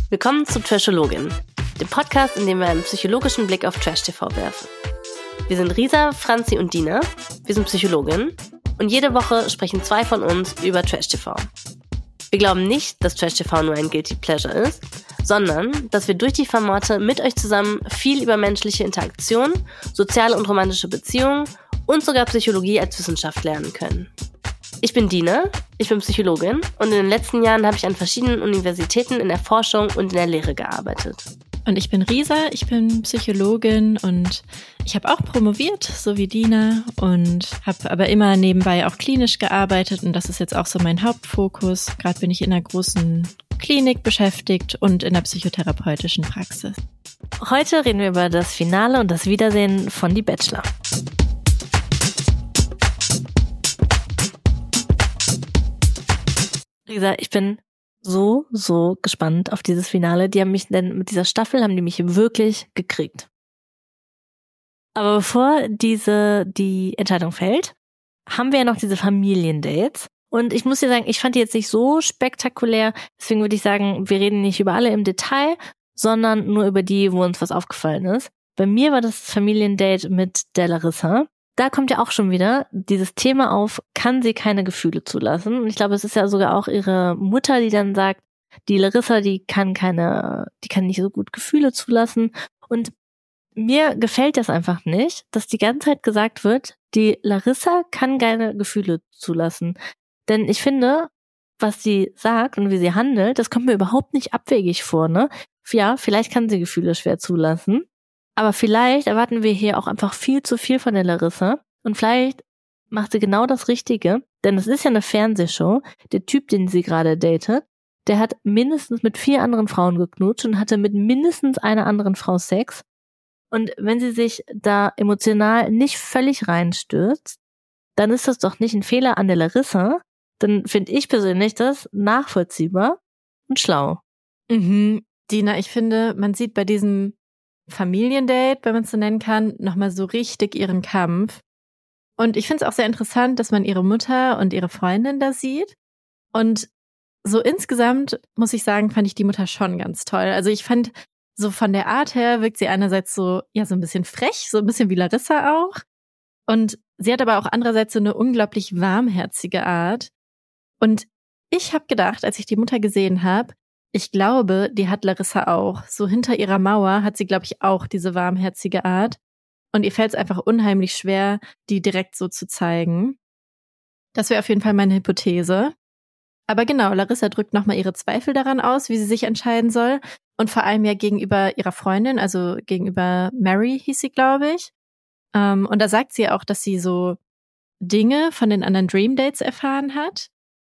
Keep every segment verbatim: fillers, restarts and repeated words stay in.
Willkommen zu Trashologin, dem Podcast, in dem wir einen psychologischen Blick auf Trash-T V werfen. Wir sind Risa, Franzi und Dina, wir sind Psychologinnen und jede Woche sprechen zwei von uns über Trash-T V. Wir glauben nicht, dass Trash-T V nur ein Guilty Pleasure ist, sondern dass wir durch die Formate mit euch zusammen viel über menschliche Interaktion, soziale und romantische Beziehungen und sogar Psychologie als Wissenschaft lernen können. Ich bin Dina, ich bin Psychologin und in den letzten Jahren habe ich an verschiedenen Universitäten in der Forschung und in der Lehre gearbeitet. Und ich bin Risa, ich bin Psychologin und ich habe auch promoviert, so wie Dina, und habe aber immer nebenbei auch klinisch gearbeitet und das ist jetzt auch so mein Hauptfokus. Gerade bin ich in einer großen Klinik beschäftigt und in der psychotherapeutischen Praxis. Heute reden wir über das Finale und das Wiedersehen von Die Bachelor. Risa, ich bin so, so gespannt auf dieses Finale. Die haben mich denn mit dieser Staffel haben die mich wirklich gekriegt. Aber bevor diese die Entscheidung fällt, haben wir ja noch diese Familiendates. Und ich muss dir sagen, ich fand die jetzt nicht so spektakulär. Deswegen würde ich sagen, wir reden nicht über alle im Detail, sondern nur über die, wo uns was aufgefallen ist. Bei mir war das Familiendate mit der Larissa. Da kommt ja auch schon wieder dieses Thema auf, kann sie keine Gefühle zulassen? Und ich glaube, es ist ja sogar auch ihre Mutter, die dann sagt, die Larissa, die kann keine, die kann nicht so gut Gefühle zulassen. Und mir gefällt das einfach nicht, dass die ganze Zeit gesagt wird, die Larissa kann keine Gefühle zulassen. Denn ich finde, was sie sagt und wie sie handelt, das kommt mir überhaupt nicht abwegig vor, ne? Ja, vielleicht kann sie Gefühle schwer zulassen. Aber vielleicht erwarten wir hier auch einfach viel zu viel von der Larissa und vielleicht macht sie genau das Richtige, denn es ist ja eine Fernsehshow. Der Typ, den sie gerade datet, der hat mindestens mit vier anderen Frauen geknutscht und hatte mit mindestens einer anderen Frau Sex. Und wenn sie sich da emotional nicht völlig reinstürzt, dann ist das doch nicht ein Fehler an der Larissa. Dann finde ich persönlich das nachvollziehbar und schlau. Mhm. Dina, ich finde, man sieht bei diesem Familiendate, wenn man es so nennen kann, nochmal so richtig ihren Kampf. Und ich finde es auch sehr interessant, dass man ihre Mutter und ihre Freundin da sieht. Und so insgesamt, muss ich sagen, fand ich die Mutter schon ganz toll. Also ich fand, so von der Art her wirkt sie einerseits so, ja, so ein bisschen frech, so ein bisschen wie Larissa auch. Und sie hat aber auch andererseits so eine unglaublich warmherzige Art. Und ich habe gedacht, als ich die Mutter gesehen habe, ich glaube, die hat Larissa auch. So hinter ihrer Mauer hat sie, glaube ich, auch diese warmherzige Art. Und ihr fällt es einfach unheimlich schwer, die direkt so zu zeigen. Das wäre auf jeden Fall meine Hypothese. Aber genau, Larissa drückt nochmal ihre Zweifel daran aus, wie sie sich entscheiden soll. Und vor allem ja gegenüber ihrer Freundin, also gegenüber Mary hieß sie, glaube ich. Und da sagt sie auch, dass sie so Dinge von den anderen Dream Dates erfahren hat.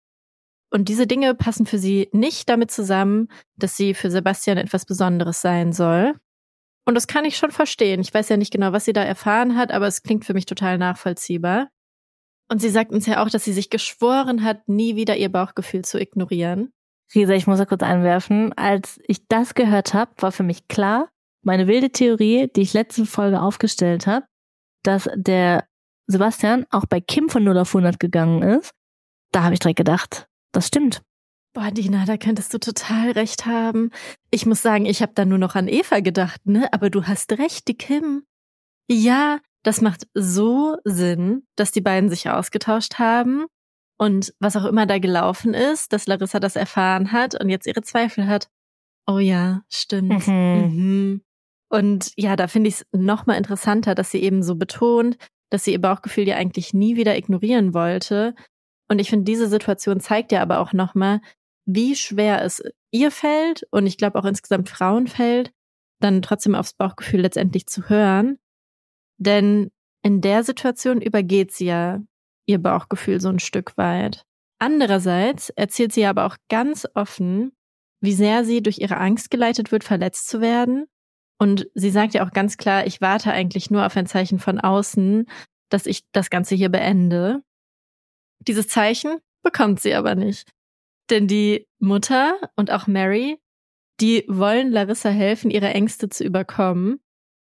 Und diese Dinge passen für sie nicht damit zusammen, dass sie für Sebastian etwas Besonderes sein soll. Und das kann ich schon verstehen. Ich weiß ja nicht genau, was sie da erfahren hat, aber es klingt für mich total nachvollziehbar. Und sie sagt uns ja auch, dass sie sich geschworen hat, nie wieder ihr Bauchgefühl zu ignorieren. Risa, ich muss da kurz einwerfen. Als ich das gehört habe, war für mich klar, meine wilde Theorie, die ich letzte Folge aufgestellt habe, dass der Sebastian auch bei Kim von null auf hundert gegangen ist. Da habe ich direkt gedacht, das stimmt. Boah, Dina, da könntest du total recht haben. Ich muss sagen, ich habe da nur noch an Eva gedacht, ne? Aber du hast recht, die Kim. Ja, das macht so Sinn, dass die beiden sich ausgetauscht haben. Und was auch immer da gelaufen ist, dass Larissa das erfahren hat und jetzt ihre Zweifel hat. Oh ja, stimmt. Mhm. Mhm. Und ja, da finde ich es noch mal interessanter, dass sie eben so betont, dass sie ihr Bauchgefühl ja eigentlich nie wieder ignorieren wollte. Und ich finde, diese Situation zeigt ja aber auch nochmal, wie schwer es ihr fällt und ich glaube auch insgesamt Frauen fällt, dann trotzdem aufs Bauchgefühl letztendlich zu hören. Denn in der Situation übergeht sie ja ihr Bauchgefühl so ein Stück weit. Andererseits erzählt sie aber auch ganz offen, wie sehr sie durch ihre Angst geleitet wird, verletzt zu werden. Und sie sagt ja auch ganz klar, ich warte eigentlich nur auf ein Zeichen von außen, dass ich das Ganze hier beende. Dieses Zeichen bekommt sie aber nicht. Denn die Mutter und auch Mary, die wollen Larissa helfen, ihre Ängste zu überkommen.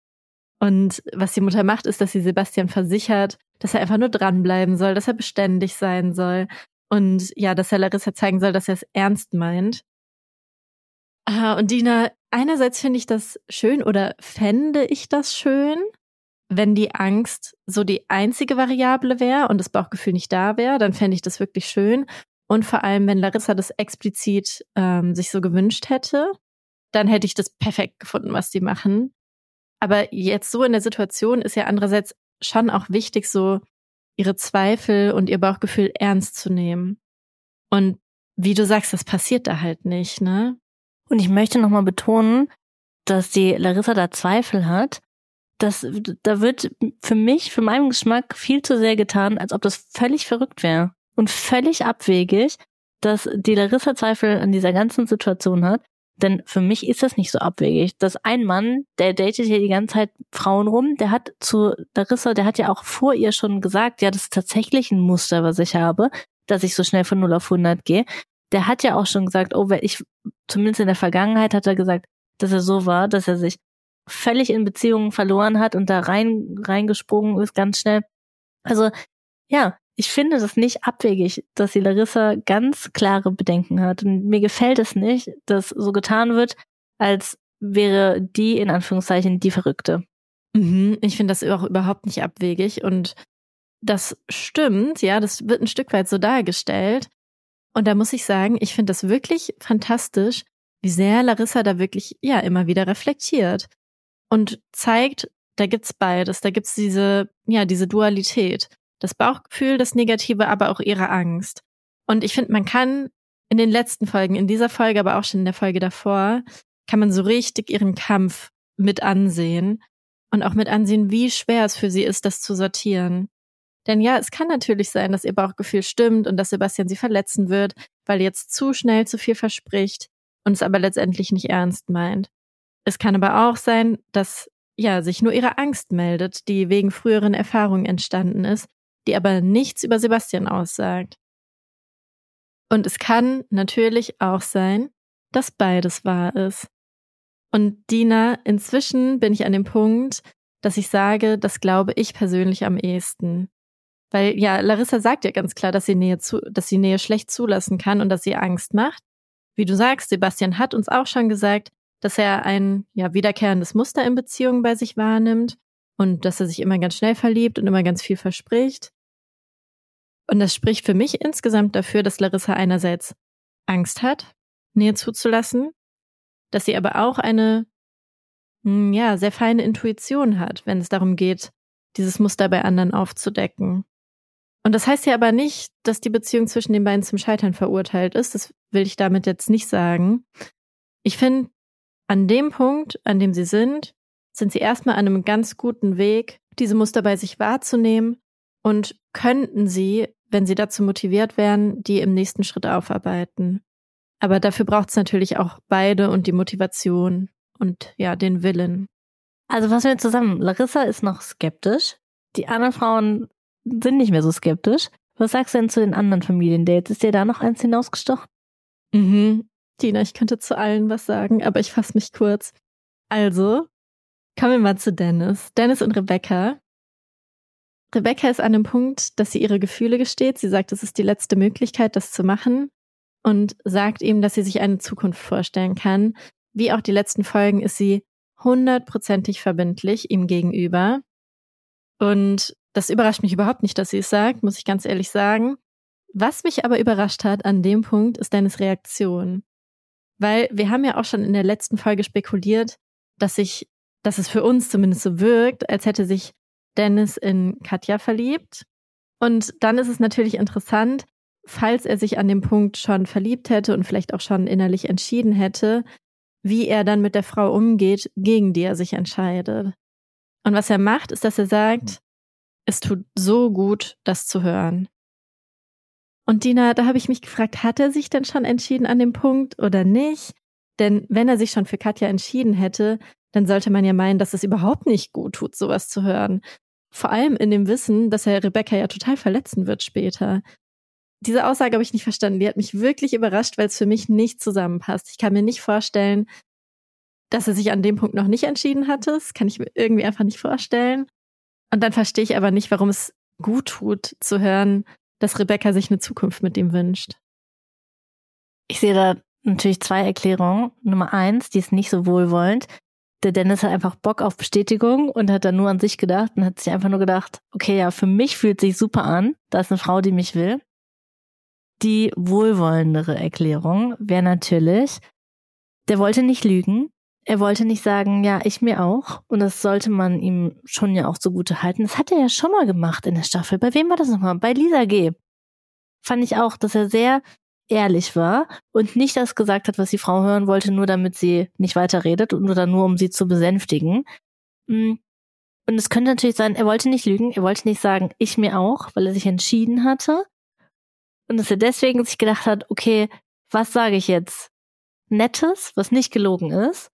Und was die Mutter macht, ist, dass sie Sebastian versichert, dass er einfach nur dranbleiben soll, dass er beständig sein soll und ja, dass er Larissa zeigen soll, dass er es ernst meint. Ah, und Dina, einerseits finde ich das schön oder fände ich das schön, wenn die Angst so die einzige Variable wäre und das Bauchgefühl nicht da wäre, dann fände ich das wirklich schön. Und vor allem, wenn Larissa das explizit ähm, sich so gewünscht hätte, dann hätte ich das perfekt gefunden, was die machen. Aber jetzt so in der Situation ist ja andererseits schon auch wichtig, so ihre Zweifel und ihr Bauchgefühl ernst zu nehmen. Und wie du sagst, das passiert da halt nicht, ne? Und ich möchte nochmal betonen, dass die Larissa da Zweifel hat. Das, da wird für mich, für meinen Geschmack viel zu sehr getan, als ob das völlig verrückt wäre. Und völlig abwegig, dass die Larissa Zweifel an dieser ganzen Situation hat. Denn für mich ist das nicht so abwegig. Dass ein Mann, der datet hier die ganze Zeit Frauen rum, der hat zu Larissa, der hat ja auch vor ihr schon gesagt, ja, das ist tatsächlich ein Muster, was ich habe, dass ich so schnell von null auf hundert gehe. Der hat ja auch schon gesagt, oh, wenn ich, zumindest in der Vergangenheit hat er gesagt, dass er so war, dass er sich völlig in Beziehungen verloren hat und da rein reingesprungen ist ganz schnell. Also ja, ich finde das nicht abwegig, dass die Larissa ganz klare Bedenken hat. Und mir gefällt es nicht, dass so getan wird, als wäre die in Anführungszeichen die Verrückte. Mhm, ich finde das auch überhaupt nicht abwegig und das stimmt, ja, das wird ein Stück weit so dargestellt. Und da muss ich sagen, ich finde das wirklich fantastisch, wie sehr Larissa da wirklich, ja, immer wieder reflektiert und zeigt, da gibt's beides, da gibt's diese, ja, diese Dualität. Das Bauchgefühl, das Negative, aber auch ihre Angst. Und ich finde, man kann in den letzten Folgen, in dieser Folge, aber auch schon in der Folge davor, kann man so richtig ihren Kampf mit ansehen und auch mit ansehen, wie schwer es für sie ist, das zu sortieren. Denn ja, es kann natürlich sein, dass ihr Bauchgefühl stimmt und dass Sebastian sie verletzen wird, weil er jetzt zu schnell zu viel verspricht und es aber letztendlich nicht ernst meint. Es kann aber auch sein, dass ja sich nur ihre Angst meldet, die wegen früheren Erfahrungen entstanden ist, die aber nichts über Sebastian aussagt. Und es kann natürlich auch sein, dass beides wahr ist. Und Dina, inzwischen bin ich an dem Punkt, dass ich sage, das glaube ich persönlich am ehesten. Weil ja, Larissa sagt ja ganz klar, dass sie Nähe zu, dass sie Nähe schlecht zulassen kann und dass sie Angst macht. Wie du sagst, Sebastian hat uns auch schon gesagt, dass er ein ja wiederkehrendes Muster in Beziehungen bei sich wahrnimmt und dass er sich immer ganz schnell verliebt und immer ganz viel verspricht. Und das spricht für mich insgesamt dafür, dass Larissa einerseits Angst hat, Nähe zuzulassen, dass sie aber auch eine ja sehr feine Intuition hat, wenn es darum geht, dieses Muster bei anderen aufzudecken. Und das heißt ja aber nicht, dass die Beziehung zwischen den beiden zum Scheitern verurteilt ist. Das will ich damit jetzt nicht sagen. Ich finde, an dem Punkt, an dem sie sind, sind sie erstmal an einem ganz guten Weg, diese Muster bei sich wahrzunehmen und könnten sie, wenn sie dazu motiviert wären, die im nächsten Schritt aufarbeiten. Aber dafür braucht es natürlich auch beide und die Motivation und ja, den Willen. Also fassen wir zusammen. Larissa ist noch skeptisch. Die anderen Frauen sind nicht mehr so skeptisch. Was sagst du denn zu den anderen Familiendates? Ist dir da noch eins hinausgestochen? Mhm. Tina, ich könnte zu allen was sagen, aber ich fasse mich kurz. Also, kommen wir mal zu Dennis. Dennis und Rebecca. Rebecca ist an dem Punkt, dass sie ihre Gefühle gesteht. Sie sagt, es ist die letzte Möglichkeit, das zu machen. Und sagt ihm, dass sie sich eine Zukunft vorstellen kann. Wie auch die letzten Folgen ist sie hundertprozentig verbindlich ihm gegenüber. Und das überrascht mich überhaupt nicht, dass sie es sagt, muss ich ganz ehrlich sagen. Was mich aber überrascht hat an dem Punkt, ist Dennis' Reaktion. Weil wir haben ja auch schon in der letzten Folge spekuliert, dass sich, dass es für uns zumindest so wirkt, als hätte sich Dennis in Katja verliebt. Und dann ist es natürlich interessant, falls er sich an dem Punkt schon verliebt hätte und vielleicht auch schon innerlich entschieden hätte, wie er dann mit der Frau umgeht, gegen die er sich entscheidet. Und was er macht, ist, dass er sagt, es tut so gut, das zu hören. Und Dina, da habe ich mich gefragt, hat er sich denn schon entschieden an dem Punkt oder nicht? Denn wenn er sich schon für Katja entschieden hätte, dann sollte man ja meinen, dass es überhaupt nicht gut tut, sowas zu hören. Vor allem in dem Wissen, dass er Rebecca ja total verletzen wird später. Diese Aussage habe ich nicht verstanden. Die hat mich wirklich überrascht, weil es für mich nicht zusammenpasst. Ich kann mir nicht vorstellen, dass er sich an dem Punkt noch nicht entschieden hatte. Das kann ich mir irgendwie einfach nicht vorstellen. Und dann verstehe ich aber nicht, warum es gut tut, zu hören, dass Rebecca sich eine Zukunft mit ihm wünscht. Ich sehe da natürlich zwei Erklärungen. Nummer eins, die ist nicht so wohlwollend. Der Dennis hat einfach Bock auf Bestätigung und hat dann nur an sich gedacht und hat sich einfach nur gedacht, okay, ja, für mich fühlt sich super an. Da ist eine Frau, die mich will. Die wohlwollendere Erklärung wäre natürlich, der wollte nicht lügen. Er wollte nicht sagen, ja, ich mir auch. Und das sollte man ihm schon ja auch zugute halten. Das hat er ja schon mal gemacht in der Staffel. Bei wem war das nochmal? Bei Lisa G. Fand ich auch, dass er sehr ehrlich war und nicht das gesagt hat, was die Frau hören wollte, nur damit sie nicht weiterredet und oder nur um sie zu besänftigen. Und es könnte natürlich sein, er wollte nicht lügen, er wollte nicht sagen, ich mir auch, weil er sich entschieden hatte. Und dass er deswegen sich gedacht hat, okay, was sage ich jetzt? Nettes, was nicht gelogen ist.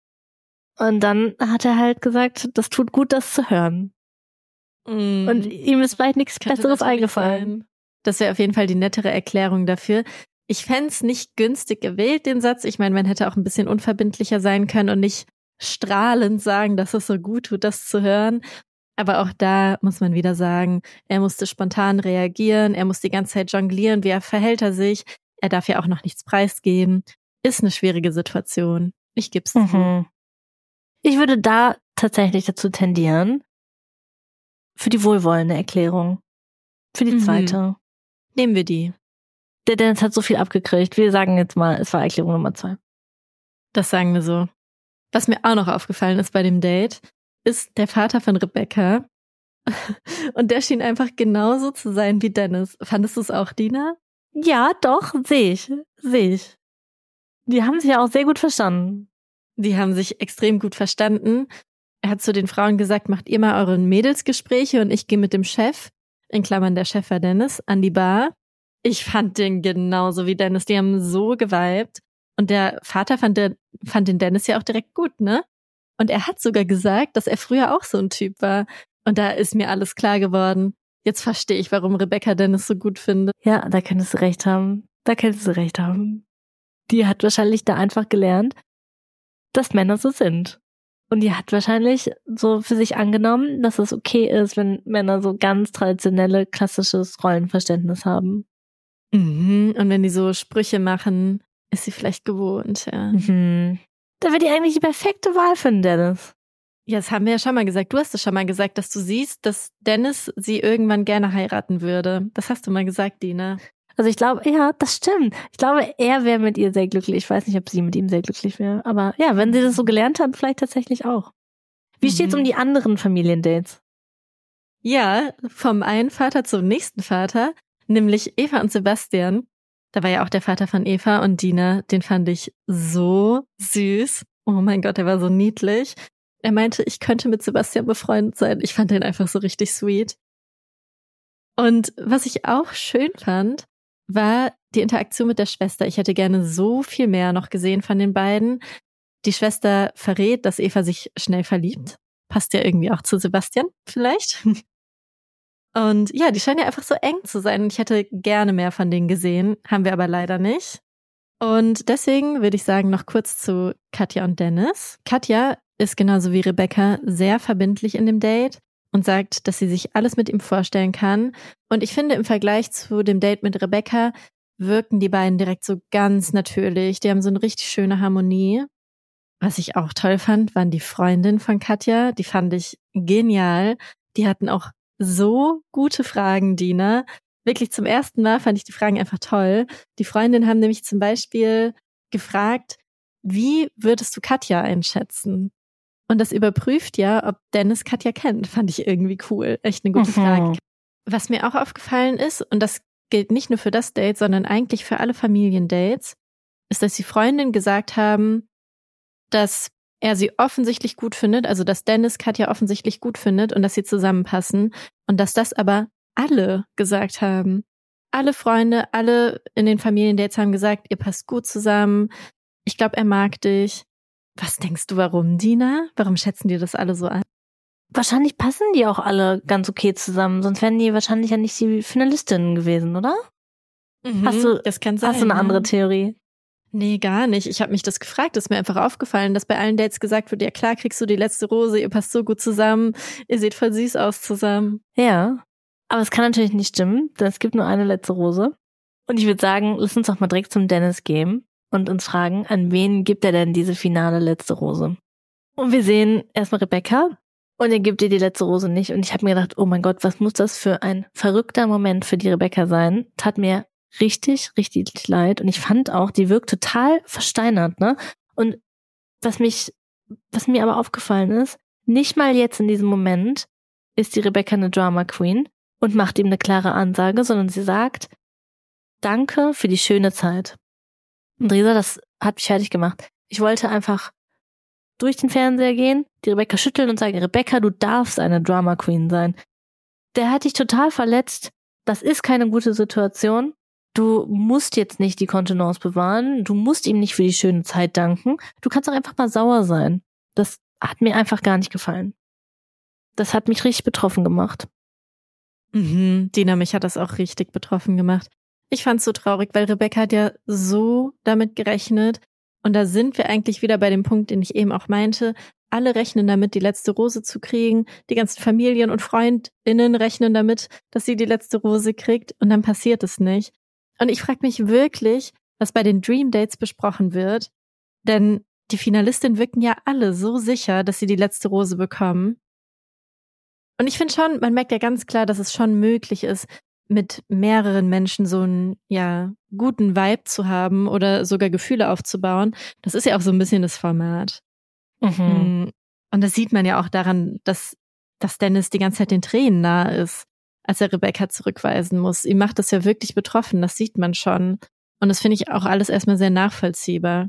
Und dann hat er halt gesagt, das tut gut, das zu hören. Mm. Und ihm ist vielleicht nichts Besseres eingefallen. Sein. Das wäre auf jeden Fall die nettere Erklärung dafür. Ich fände es nicht günstig gewählt, den Satz. Ich meine, man hätte auch ein bisschen unverbindlicher sein können und nicht strahlend sagen, dass es so gut tut, das zu hören. Aber auch da muss man wieder sagen, er musste spontan reagieren, er muss die ganze Zeit jonglieren, wie verhält er sich. Er darf ja auch noch nichts preisgeben. Ist eine schwierige Situation. Ich geb's mhm. zu. Ich würde da tatsächlich dazu tendieren, für die wohlwollende Erklärung. Für die zweite. Mhm. Nehmen wir die. Der Dennis hat so viel abgekriegt. Wir sagen jetzt mal, es war Erklärung Nummer zwei. Das sagen wir so. Was mir auch noch aufgefallen ist bei dem Date, ist der Vater von Rebecca. Und der schien einfach genauso zu sein wie Dennis. Fandest du es auch, Dina? Ja, doch, sehe ich. Sehe ich. Die haben sich ja auch sehr gut verstanden. Die haben sich extrem gut verstanden. Er hat zu den Frauen gesagt, macht ihr mal eure Mädelsgespräche und ich gehe mit dem Chef, in Klammern der Chef war Dennis, an die Bar. Ich fand den genauso wie Dennis. Die haben so geweibt. Und der Vater fand, der, fand den Dennis ja auch direkt gut, ne? Und er hat sogar gesagt, dass er früher auch so ein Typ war. Und da ist mir alles klar geworden. Jetzt verstehe ich, warum Rebecca Dennis so gut findet. Ja, da könntest du recht haben. Da könntest du recht haben. Die hat wahrscheinlich da einfach gelernt, dass Männer so sind. Und die hat wahrscheinlich so für sich angenommen, dass es okay ist, wenn Männer so ganz traditionelle, klassisches Rollenverständnis haben. Mhm. Und wenn die so Sprüche machen, ist sie vielleicht gewohnt, ja. Mhm. Da wäre die eigentlich die perfekte Wahl für den Dennis. Ja, das haben wir ja schon mal gesagt. Du hast es schon mal gesagt, dass du siehst, dass Dennis sie irgendwann gerne heiraten würde. Das hast du mal gesagt, Dina. Also ich glaube, ja, das stimmt. Ich glaube, er wäre mit ihr sehr glücklich. Ich weiß nicht, ob sie mit ihm sehr glücklich wäre. Aber ja, wenn sie das so gelernt hat, vielleicht tatsächlich auch. Wie mhm. steht's um die anderen Familiendates? Ja, vom einen Vater zum nächsten Vater, nämlich Eva und Sebastian. Da war ja auch der Vater von Eva und Dina. Den fand ich so süß. Oh mein Gott, der war so niedlich. Er meinte, ich könnte mit Sebastian befreundet sein. Ich fand den einfach so richtig sweet. Und was ich auch schön fand, war die Interaktion mit der Schwester. Ich hätte gerne so viel mehr noch gesehen von den beiden. Die Schwester verrät, dass Eva sich schnell verliebt. Passt ja irgendwie auch zu Sebastian, vielleicht. Und ja, die scheinen ja einfach so eng zu sein. Und ich hätte gerne mehr von denen gesehen. Haben wir aber leider nicht. Und deswegen würde ich sagen, noch kurz zu Katja und Dennis. Katja ist genauso wie Rebecca sehr verbindlich in dem Date und sagt, dass sie sich alles mit ihm vorstellen kann. Und ich finde, im Vergleich zu dem Date mit Rebecca wirken die beiden direkt so ganz natürlich. Die haben so eine richtig schöne Harmonie. Was ich auch toll fand, waren die Freundinnen von Katja. Die fand ich genial. Die hatten auch so gute Fragen, Dina. Wirklich zum ersten Mal fand ich die Fragen einfach toll. Die Freundinnen haben nämlich zum Beispiel gefragt, wie würdest du Katja einschätzen? Und das überprüft ja, ob Dennis Katja kennt. Fand ich irgendwie cool. Echt eine gute mhm. Frage. Was mir auch aufgefallen ist, und das gilt nicht nur für das Date, sondern eigentlich für alle Familiendates, ist, dass die Freundinnen gesagt haben, dass er sie offensichtlich gut findet, also dass Dennis Katja offensichtlich gut findet und dass sie zusammenpassen und dass das aber alle gesagt haben. Alle Freunde, alle in den Familiendates haben gesagt, ihr passt gut zusammen. Ich glaube, er mag dich. Was denkst du, warum, Dina? Warum schätzen die das alle so an? Wahrscheinlich passen die auch alle ganz okay zusammen, sonst wären die wahrscheinlich ja nicht die Finalistinnen gewesen, oder? Mhm, hast du, das kann sein, hast du eine ja. andere Theorie? Nee, gar nicht. Ich habe mich das gefragt. Es ist mir einfach aufgefallen, dass bei allen Dates gesagt wird, ja klar, kriegst du die letzte Rose, ihr passt so gut zusammen, ihr seht voll süß aus zusammen. Ja, aber es kann natürlich nicht stimmen, denn es gibt nur eine letzte Rose. Und ich würde sagen, lass uns doch mal direkt zum Dennis gehen. und uns fragen, an wen gibt er denn diese finale letzte Rose? Und wir sehen erstmal Rebecca und er gibt ihr die letzte Rose nicht. Und ich habe mir gedacht, oh mein Gott, was muss das für ein verrückter Moment für die Rebecca sein? Tat mir richtig, richtig leid. Und ich fand auch, die wirkt total versteinert, ne? Und was mich, was mir aber aufgefallen ist, nicht mal jetzt in diesem Moment ist die Rebecca eine Drama Queen und macht ihm eine klare Ansage, sondern sie sagt, danke für die schöne Zeit. Und Risa, das hat mich fertig gemacht. Ich wollte einfach durch den Fernseher gehen, die Rebecca schütteln und sagen, Rebecca, du darfst eine Drama Queen sein. Der hat dich total verletzt. Das ist keine gute Situation. Du musst jetzt nicht die Kontenance bewahren. Du musst ihm nicht für die schöne Zeit danken. Du kannst auch einfach mal sauer sein. Das hat mir einfach gar nicht gefallen. Das hat mich richtig betroffen gemacht. Mhm, Dina, mich hat das auch richtig betroffen gemacht. Ich fand's so traurig, weil Rebecca hat ja so damit gerechnet. Und da sind wir eigentlich wieder bei dem Punkt, den ich eben auch meinte. Alle rechnen damit, die letzte Rose zu kriegen. Die ganzen Familien und FreundInnen rechnen damit, dass sie die letzte Rose kriegt. Und dann passiert es nicht. Und ich frage mich wirklich, was bei den Dream Dates besprochen wird. Denn die Finalistinnen wirken ja alle so sicher, dass sie die letzte Rose bekommen. Und ich finde schon, man merkt ja ganz klar, dass es schon möglich ist, mit mehreren Menschen so einen, ja, guten Vibe zu haben oder sogar Gefühle aufzubauen. Das ist ja auch so ein bisschen das Format. Mhm. Und das sieht man ja auch daran, dass, dass Dennis die ganze Zeit den Tränen nahe ist, als er Rebecca zurückweisen muss. Ihm macht das ja wirklich betroffen, das sieht man schon. Und das finde ich auch alles erstmal sehr nachvollziehbar.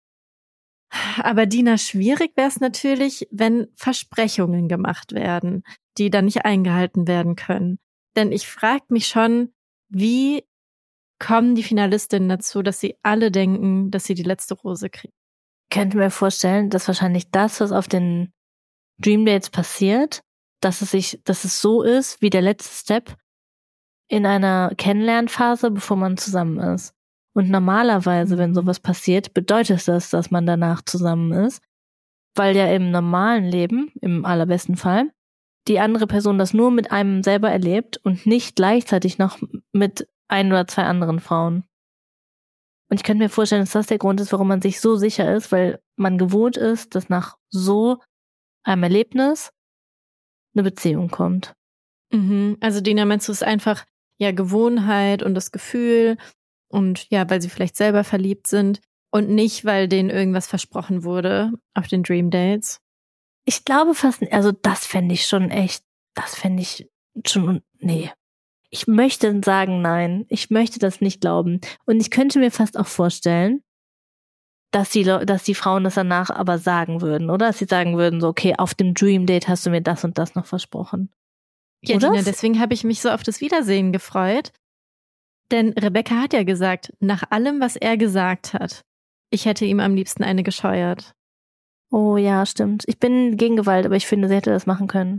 Aber Dina, schwierig wäre es natürlich, wenn Versprechungen gemacht werden, die dann nicht eingehalten werden können. Denn ich frage mich schon, wie kommen die Finalistinnen dazu, dass sie alle denken, dass sie die letzte Rose kriegen? Ich könnte mir vorstellen, dass wahrscheinlich das, was auf den Dream Dates passiert, dass es sich, dass es so ist, wie der letzte Step in einer Kennenlernphase, bevor man zusammen ist. Und normalerweise, wenn sowas passiert, bedeutet das, dass man danach zusammen ist, weil ja im normalen Leben, im allerbesten Fall, die andere Person das nur mit einem selber erlebt und nicht gleichzeitig noch mit ein oder zwei anderen Frauen. Und ich könnte mir vorstellen, dass das der Grund ist, warum man sich so sicher ist, weil man gewohnt ist, dass nach so einem Erlebnis eine Beziehung kommt. Mhm. Also Dina, meinst du, es ist einfach ja Gewohnheit und das Gefühl und ja, weil sie vielleicht selber verliebt sind und nicht, weil denen irgendwas versprochen wurde auf den Dream Dates? Ich glaube fast, also das fände ich schon echt, das fände ich schon, nee. Ich möchte sagen nein, ich möchte das nicht glauben. Und ich könnte mir fast auch vorstellen, dass die, dass die Frauen das danach aber sagen würden, oder? Dass sie sagen würden, so, okay, auf dem Dream Date hast du mir das und das noch versprochen. Ja, Dina, deswegen habe ich mich so auf das Wiedersehen gefreut. Denn Rebecca hat ja gesagt, nach allem, was er gesagt hat, ich hätte ihm am liebsten eine gescheuert. Oh ja, stimmt. Ich bin gegen Gewalt, aber ich finde, sie hätte das machen können.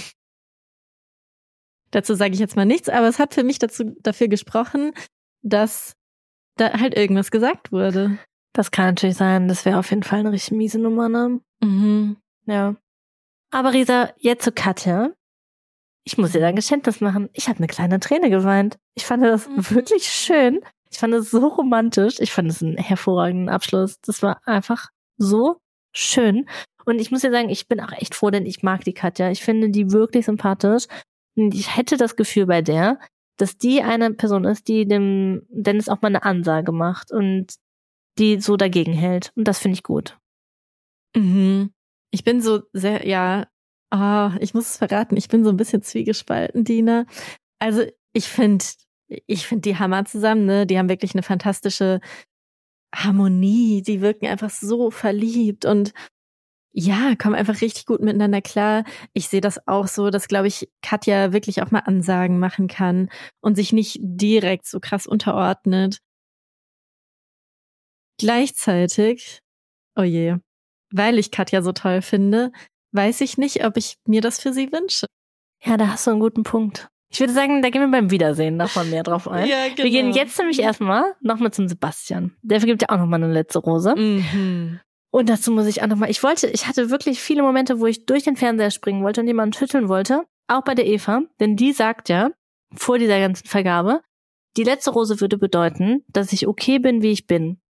Dazu sage ich jetzt mal nichts, aber es hat für mich dazu, dafür gesprochen, dass da halt irgendwas gesagt wurde. Das kann natürlich sein, das wäre auf jeden Fall eine richtig miese Nummer, ne? Mhm. Ja. Aber Risa, jetzt zu Katja. Ich muss dir da ein Geständnis machen. Ich habe eine kleine Träne geweint. Ich fand das mhm. wirklich schön. Ich fand es so romantisch. Ich fand es einen hervorragenden Abschluss. Das war einfach so schön. Und ich muss dir sagen, ich bin auch echt froh, denn ich mag die Katja. Ich finde die wirklich sympathisch. Und ich hätte das Gefühl bei der, dass die eine Person ist, die dem Dennis auch mal eine Ansage macht und die so dagegen hält. Und das finde ich gut. Mhm. Ich bin so sehr, ja, oh, ich muss es verraten, ich bin so ein bisschen zwiegespalten, Dina. Also ich finde, ich finde die Hammer zusammen, ne? Die haben wirklich eine fantastische Harmonie. Die wirken einfach so verliebt und ja, kommen einfach richtig gut miteinander klar. Ich sehe das auch so, dass, glaube ich, Katja wirklich auch mal Ansagen machen kann und sich nicht direkt so krass unterordnet. Gleichzeitig, oh je, weil ich Katja so toll finde, weiß ich nicht, ob ich mir das für sie wünsche. Ja, da hast du einen guten Punkt. Ich würde sagen, da gehen wir beim Wiedersehen nochmal mehr drauf ein. Ja, genau. Wir gehen jetzt nämlich erstmal nochmal zum Sebastian. Der vergibt ja auch nochmal eine letzte Rose. Mhm. Und dazu muss ich auch nochmal, ich wollte, ich hatte wirklich viele Momente, wo ich durch den Fernseher springen wollte und jemanden schütteln wollte. Auch bei der Eva. Denn die sagt ja, vor dieser ganzen Vergabe, die letzte Rose würde bedeuten, dass ich okay bin, wie ich bin.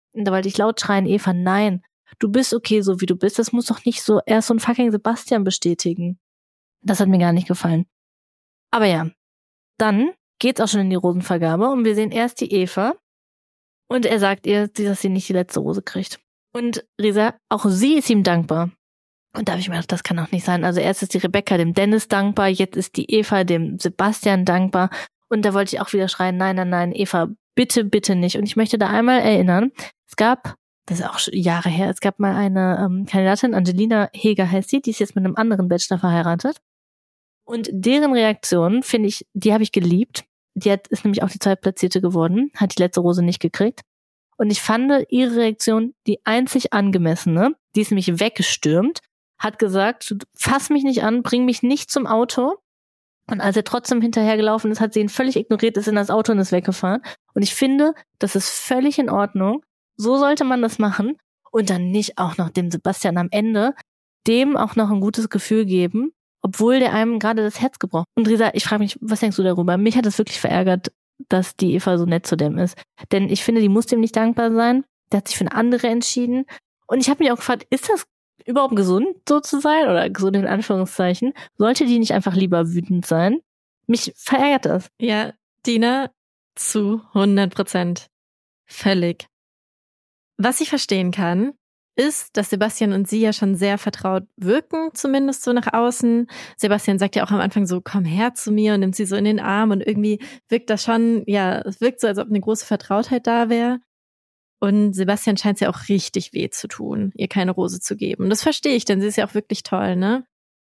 Und da wollte ich laut schreien, Eva, nein, du bist okay, so wie du bist. Das muss doch nicht so erst so ein fucking Sebastian bestätigen. Das hat mir gar nicht gefallen. Aber ja, dann geht's auch schon in die Rosenvergabe und wir sehen erst die Eva und er sagt ihr, dass sie nicht die letzte Rose kriegt. Und Risa, auch sie ist ihm dankbar. Und da habe ich mir gedacht, das kann doch nicht sein. Also erst ist die Rebecca dem Dennis dankbar, jetzt ist die Eva dem Sebastian dankbar. Und da wollte ich auch wieder schreien, nein, nein, nein, Eva, bitte, bitte nicht. Und ich möchte da einmal erinnern, es gab, das ist auch schon Jahre her, es gab mal eine ähm, Kandidatin, Angelina Heger heißt sie, die ist jetzt mit einem anderen Bachelor verheiratet. Und deren Reaktion, finde ich, die habe ich geliebt. Die hat, ist nämlich auch die Zweitplatzierte geworden, hat die letzte Rose nicht gekriegt. Und ich fand ihre Reaktion die einzig angemessene. Die ist nämlich weggestürmt, hat gesagt, fass mich nicht an, bring mich nicht zum Auto. Und als er trotzdem hinterhergelaufen ist, hat sie ihn völlig ignoriert, ist in das Auto und ist weggefahren. Und ich finde, das ist völlig in Ordnung. So sollte man das machen. Und dann nicht auch noch dem Sebastian am Ende, dem auch noch ein gutes Gefühl geben, obwohl der einem gerade das Herz gebrochen. Und Risa, ich frage mich, was denkst du darüber? Mich hat es wirklich verärgert, dass die Eva so nett zu dem ist. Denn ich finde, die muss dem nicht dankbar sein. Der hat sich für eine andere entschieden. Und ich habe mich auch gefragt, ist das überhaupt gesund, so zu sein? Oder gesund in Anführungszeichen? Sollte die nicht einfach lieber wütend sein? Mich verärgert das. Ja, Dina, zu hundert Prozent. Völlig. Was ich verstehen kann, ist, dass Sebastian und sie ja schon sehr vertraut wirken, zumindest so nach außen. Sebastian sagt ja auch am Anfang so, komm her zu mir und nimmt sie so in den Arm und irgendwie wirkt das schon, ja, es wirkt so, als ob eine große Vertrautheit da wäre. Und Sebastian scheint es ja auch richtig weh zu tun, ihr keine Rose zu geben. Und das verstehe ich, denn sie ist ja auch wirklich toll, ne?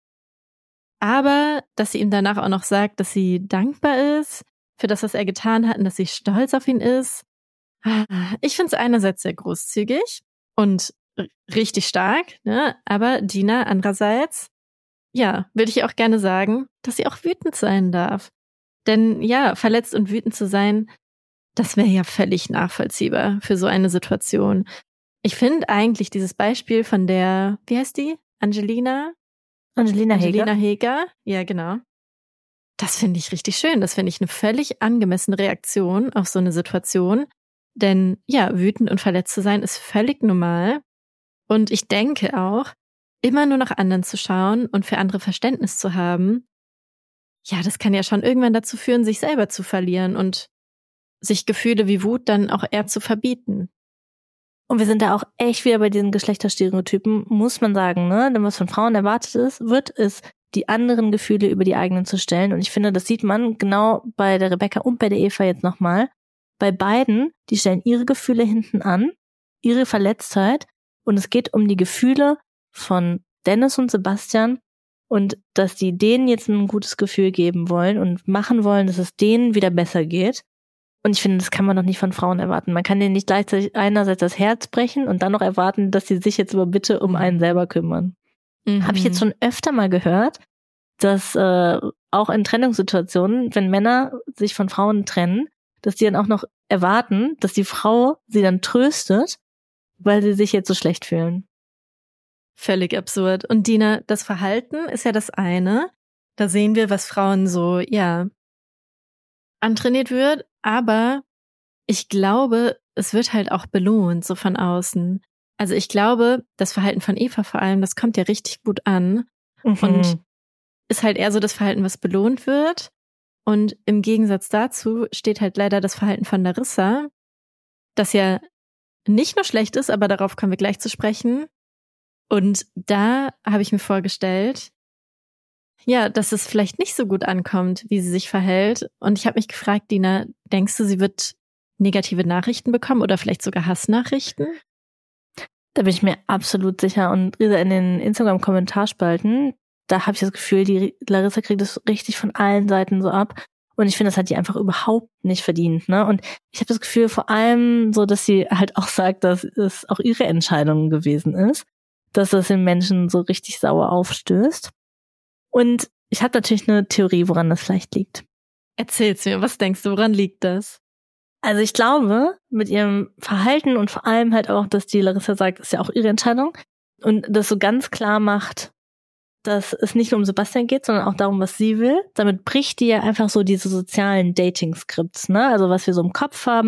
Aber, dass sie ihm danach auch noch sagt, dass sie dankbar ist für das, was er getan hat und dass sie stolz auf ihn ist. Ich finde es einerseits sehr großzügig und richtig stark, ne? Aber Dina andererseits, ja, würde ich auch gerne sagen, dass sie auch wütend sein darf. Denn ja, verletzt und wütend zu sein, das wäre ja völlig nachvollziehbar für so eine Situation. Ich finde eigentlich dieses Beispiel von der, wie heißt die? Angelina? Angelina Heger. Angelina Heger, ja genau. Das finde ich richtig schön. Das finde ich eine völlig angemessene Reaktion auf so eine Situation. Denn ja, wütend und verletzt zu sein ist völlig normal. Und ich denke auch, immer nur nach anderen zu schauen und für andere Verständnis zu haben, ja, das kann ja schon irgendwann dazu führen, sich selber zu verlieren und sich Gefühle wie Wut dann auch eher zu verbieten. Und wir sind da auch echt wieder bei diesen Geschlechterstereotypen, muss man sagen, ne? Denn was von Frauen erwartet ist, wird es, die anderen Gefühle über die eigenen zu stellen. Und ich finde, das sieht man genau bei der Rebecca und bei der Eva jetzt nochmal. Bei beiden, die stellen ihre Gefühle hinten an, ihre Verletztheit. Und es geht um die Gefühle von Dennis und Sebastian und dass die denen jetzt ein gutes Gefühl geben wollen und machen wollen, dass es denen wieder besser geht. Und ich finde, das kann man doch nicht von Frauen erwarten. Man kann denen nicht gleichzeitig einerseits das Herz brechen und dann noch erwarten, dass sie sich jetzt aber bitte um einen selber kümmern. Mhm. Habe ich jetzt schon öfter mal gehört, dass äh, auch in Trennungssituationen, wenn Männer sich von Frauen trennen, dass die dann auch noch erwarten, dass die Frau sie dann tröstet, weil sie sich jetzt so schlecht fühlen. Völlig absurd. Und Dina, das Verhalten ist ja das eine. Da sehen wir, was Frauen so, ja, antrainiert wird. Aber ich glaube, es wird halt auch belohnt, so von außen. Also ich glaube, das Verhalten von Eva vor allem, das kommt ja richtig gut an. Mhm. Und ist halt eher so das Verhalten, was belohnt wird. Und im Gegensatz dazu steht halt leider das Verhalten von Larissa, das ja nicht nur schlecht ist, aber darauf kommen wir gleich zu sprechen. Und da habe ich mir vorgestellt, ja, dass es vielleicht nicht so gut ankommt, wie sie sich verhält. Und ich habe mich gefragt, Dina, denkst du, sie wird negative Nachrichten bekommen oder vielleicht sogar Hassnachrichten? Da bin ich mir absolut sicher. Und Risa, in den Instagram-Kommentarspalten, da habe ich das Gefühl, die Larissa kriegt es richtig von allen Seiten so ab. Und ich finde, das hat die einfach überhaupt nicht verdient, ne? Und ich habe das Gefühl, vor allem so, dass sie halt auch sagt, dass es auch ihre Entscheidung gewesen ist, dass das den Menschen so richtig sauer aufstößt. Und ich habe natürlich eine Theorie, woran das vielleicht liegt. Erzähl's mir, was denkst du, woran liegt das? Also ich glaube, mit ihrem Verhalten und vor allem halt auch, dass die Larissa sagt, ist ja auch ihre Entscheidung und das so ganz klar macht, dass es nicht nur um Sebastian geht, sondern auch darum, was sie will. Damit bricht die ja einfach so diese sozialen Dating-Skripts, ne? Also was wir so im Kopf haben.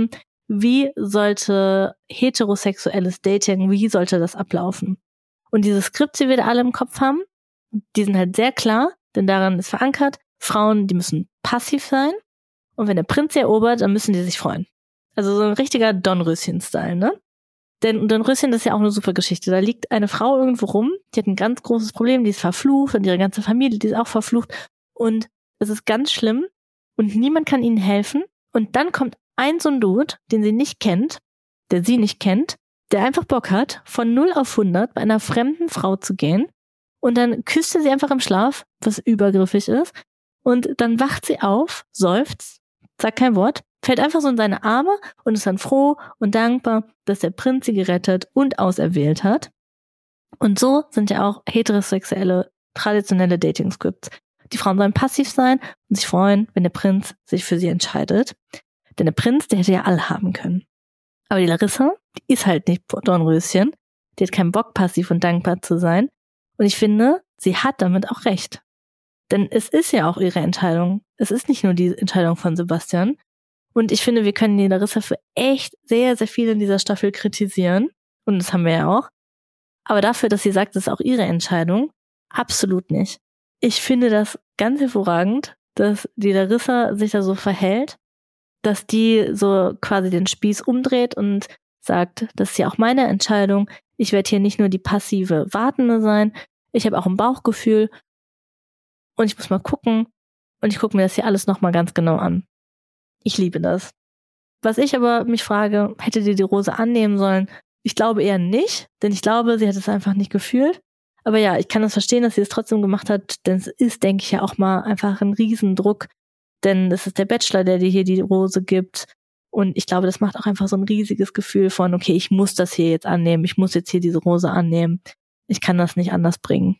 wie sollte heterosexuelles Dating, wie sollte das ablaufen? Und diese Skripte, die wir da alle im Kopf haben, die sind halt sehr klar, denn daran ist verankert, Frauen, die müssen passiv sein und wenn der Prinz sie erobert, dann müssen die sich freuen. Also so ein richtiger Dornröschen-Style, ne? Denn Dornröschen ist ja auch eine super Geschichte. Da liegt eine Frau irgendwo rum, die hat ein ganz großes Problem, die ist verflucht und ihre ganze Familie, die ist auch verflucht und es ist ganz schlimm und niemand kann ihnen helfen und dann kommt ein so ein Dude, den sie nicht kennt, der sie nicht kennt, der einfach Bock hat, von null auf hundert bei einer fremden Frau zu gehen und dann küsst er sie einfach im Schlaf, was übergriffig ist und dann wacht sie auf, seufzt, sagt kein Wort, fällt einfach so in seine Arme und ist dann froh und dankbar, dass der Prinz sie gerettet und auserwählt hat. Und so sind ja auch heterosexuelle, traditionelle Dating-Scripts. Die Frauen sollen passiv sein und sich freuen, wenn der Prinz sich für sie entscheidet. Denn der Prinz, der hätte ja alle haben können. Aber die Larissa, die ist halt nicht Dornröschen. Die hat keinen Bock, passiv und dankbar zu sein. Und ich finde, sie hat damit auch recht. Denn es ist ja auch ihre Entscheidung. Es ist nicht nur die Entscheidung von Sebastian. Und ich finde, wir können die Larissa für echt sehr, sehr viel in dieser Staffel kritisieren. Und das haben wir ja auch. Aber dafür, dass sie sagt, das ist auch ihre Entscheidung, absolut nicht. Ich finde das ganz hervorragend, dass die Larissa sich da so verhält, dass die so quasi den Spieß umdreht und sagt, das ist ja auch meine Entscheidung. Ich werde hier nicht nur die passive Wartende sein. Ich habe auch ein Bauchgefühl. Und ich muss mal gucken. Und ich gucke mir das hier alles nochmal ganz genau an. Ich liebe das. Was ich aber mich frage, hätte die die Rose annehmen sollen? Ich glaube eher nicht, denn ich glaube, sie hat es einfach nicht gefühlt. Aber ja, ich kann das verstehen, dass sie es trotzdem gemacht hat, denn es ist, denke ich, ja auch mal einfach ein Riesendruck, denn es ist der Bachelor, der dir hier die Rose gibt und ich glaube, das macht auch einfach so ein riesiges Gefühl von, okay, ich muss das hier jetzt annehmen, ich muss jetzt hier diese Rose annehmen, ich kann das nicht anders bringen.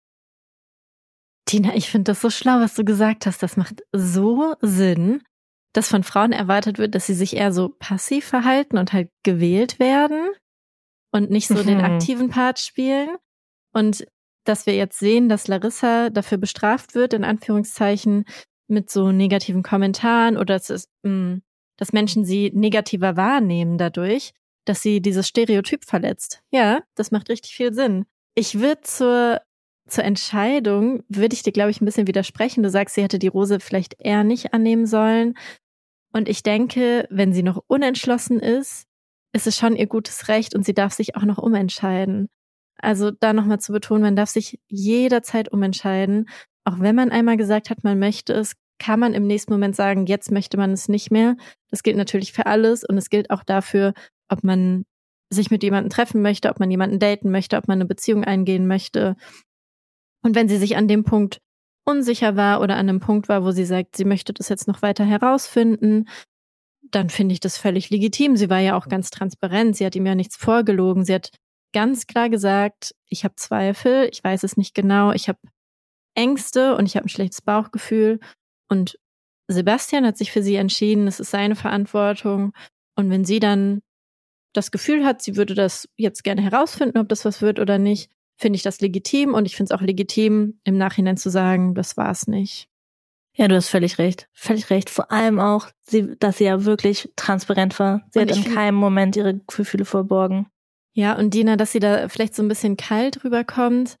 Tina, ich finde das so schlau, was du gesagt hast, das macht so Sinn, dass von Frauen erwartet wird, dass sie sich eher so passiv verhalten und halt gewählt werden und nicht so mhm. den aktiven Part spielen. Und dass wir jetzt sehen, dass Larissa dafür bestraft wird, in Anführungszeichen, mit so negativen Kommentaren oder dass, es, mh, dass Menschen sie negativer wahrnehmen dadurch, dass sie dieses Stereotyp verletzt. Ja, das macht richtig viel Sinn. Ich würde zur, zur Entscheidung, würde ich dir, glaube ich, ein bisschen widersprechen. Du sagst, sie hätte die Rose vielleicht eher nicht annehmen sollen. Und ich denke, wenn sie noch unentschlossen ist, ist es schon ihr gutes Recht und sie darf sich auch noch umentscheiden. Also da nochmal zu betonen, man darf sich jederzeit umentscheiden. Auch wenn man einmal gesagt hat, man möchte es, kann man im nächsten Moment sagen, jetzt möchte man es nicht mehr. Das gilt natürlich für alles und es gilt auch dafür, ob man sich mit jemandem treffen möchte, ob man jemanden daten möchte, ob man eine Beziehung eingehen möchte. Und wenn sie sich an dem Punkt unsicher war oder an einem Punkt war, wo sie sagt, sie möchte das jetzt noch weiter herausfinden, dann finde ich das völlig legitim. Sie war ja auch ganz transparent, sie hat ihm ja nichts vorgelogen, sie hat ganz klar gesagt, ich habe Zweifel, ich weiß es nicht genau, ich habe Ängste und ich habe ein schlechtes Bauchgefühl und Sebastian hat sich für sie entschieden, es ist seine Verantwortung und wenn sie dann das Gefühl hat, sie würde das jetzt gerne herausfinden, ob das was wird oder nicht, finde ich das legitim und ich finde es auch legitim, im Nachhinein zu sagen, das war es nicht. Ja, du hast völlig recht, völlig recht. Vor allem auch, sie, dass sie ja wirklich transparent war. Sie und hat in keinem Moment ihre Gefühle verborgen. Ja, und Dina, dass sie da vielleicht so ein bisschen kalt rüberkommt.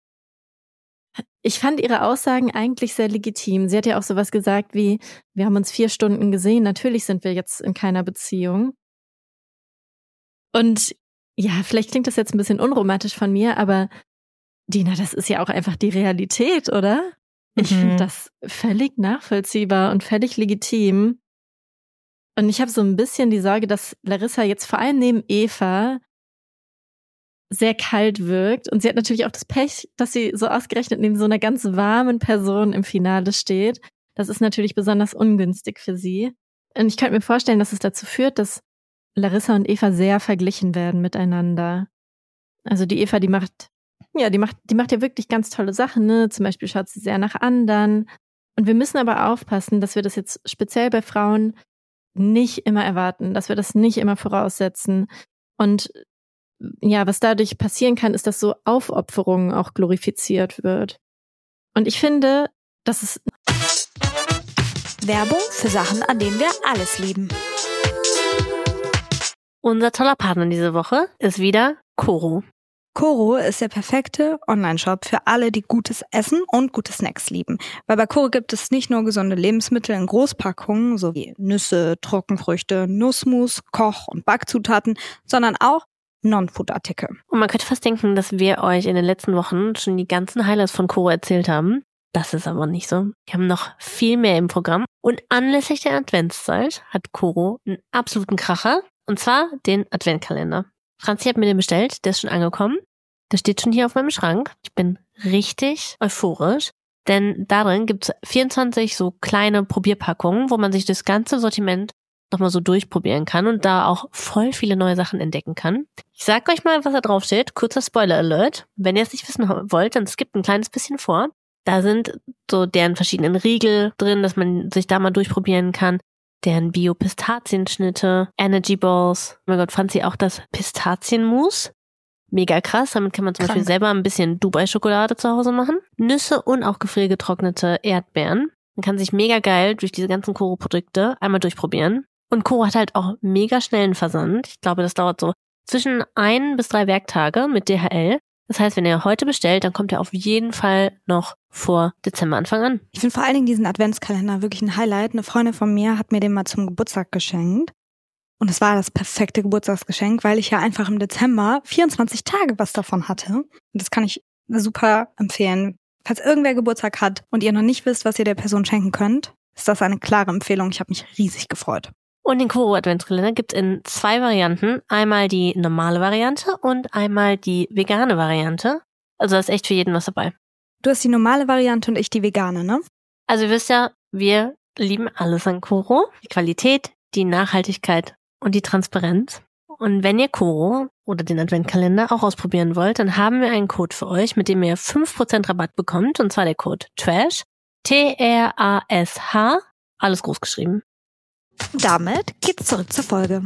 Ich fand ihre Aussagen eigentlich sehr legitim. Sie hat ja auch sowas gesagt wie, wir haben uns vier Stunden gesehen, natürlich sind wir jetzt in keiner Beziehung. Und ja, vielleicht klingt das jetzt ein bisschen unromantisch von mir, aber Dina, das ist ja auch einfach die Realität, oder? Ich mhm. finde das völlig nachvollziehbar und völlig legitim. Und ich habe so ein bisschen die Sorge, dass Larissa jetzt vor allem neben Eva sehr kalt wirkt. Und sie hat natürlich auch das Pech, dass sie so ausgerechnet neben so einer ganz warmen Person im Finale steht. Das ist natürlich besonders ungünstig für sie. Und ich könnte mir vorstellen, dass es dazu führt, dass Larissa und Eva sehr verglichen werden miteinander. Also die Eva, die macht, ja, die macht, die macht ja wirklich ganz tolle Sachen, ne? Zum Beispiel schaut sie sehr nach anderen. Und wir müssen aber aufpassen, dass wir das jetzt speziell bei Frauen nicht immer erwarten, dass wir das nicht immer voraussetzen. Und ja, was dadurch passieren kann, ist, dass so Aufopferung auch glorifiziert wird. Und ich finde, dass es Werbung für Sachen, an denen wir alles lieben. Unser toller Partner diese Woche ist wieder Koro. Koro ist der perfekte Online-Shop für alle, die gutes Essen und gute Snacks lieben. Weil bei Koro gibt es nicht nur gesunde Lebensmittel in Großpackungen, sowie Nüsse, Trockenfrüchte, Nussmus, Koch- und Backzutaten, sondern auch Non-Food-Artikel. Und man könnte fast denken, dass wir euch in den letzten Wochen schon die ganzen Highlights von Koro erzählt haben. Das ist aber nicht so. Wir haben noch viel mehr im Programm. Und anlässlich der Adventszeit hat Koro einen absoluten Kracher. Und zwar den Adventkalender. Franzi hat mir den bestellt, der ist schon angekommen. Der steht schon hier auf meinem Schrank. Ich bin richtig euphorisch, denn darin gibt's vierundzwanzig so kleine Probierpackungen, wo man sich das ganze Sortiment nochmal so durchprobieren kann und da auch voll viele neue Sachen entdecken kann. Ich sag euch mal, was da drauf steht. Kurzer Spoiler-Alert. Wenn ihr es nicht wissen wollt, dann skippt ein kleines bisschen vor. Da sind so deren verschiedenen Riegel drin, dass man sich da mal durchprobieren kann. Deren Bio-Pistazienschnitte, Energy Balls. Oh mein Gott, fand sie auch das Pistazienmus. Mega krass, damit kann man zum Krank. Beispiel selber ein bisschen Dubai-Schokolade zu Hause machen. Nüsse und auch gefriergetrocknete Erdbeeren. Man kann sich mega geil durch diese ganzen Koro-Produkte einmal durchprobieren. Und Koro hat halt auch mega schnellen Versand. Ich glaube, das dauert so zwischen ein bis drei Werktage mit D H L. Das heißt, wenn ihr heute bestellt, dann kommt er auf jeden Fall noch vor Dezemberanfang an. Ich finde vor allen Dingen diesen Adventskalender wirklich ein Highlight. Eine Freundin von mir hat mir den mal zum Geburtstag geschenkt. Und es war das perfekte Geburtstagsgeschenk, weil ich ja einfach im Dezember vierundzwanzig Tage was davon hatte. Und das kann ich super empfehlen. Falls irgendwer Geburtstag hat und ihr noch nicht wisst, was ihr der Person schenken könnt, ist das eine klare Empfehlung. Ich habe mich riesig gefreut. Und den Koro Adventskalender gibt's in zwei Varianten. Einmal die normale Variante und einmal die vegane Variante. Also da ist echt für jeden was dabei. Du hast die normale Variante und ich die vegane, ne? Also ihr wisst ja, wir lieben alles an Koro. Die Qualität, die Nachhaltigkeit und die Transparenz. Und wenn ihr Koro oder den Adventkalender auch ausprobieren wollt, dann haben wir einen Code für euch, mit dem ihr fünf Prozent Rabatt bekommt. Und zwar der Code TRASH. T R A S H. Alles groß geschrieben. Damit geht's zurück zur Folge.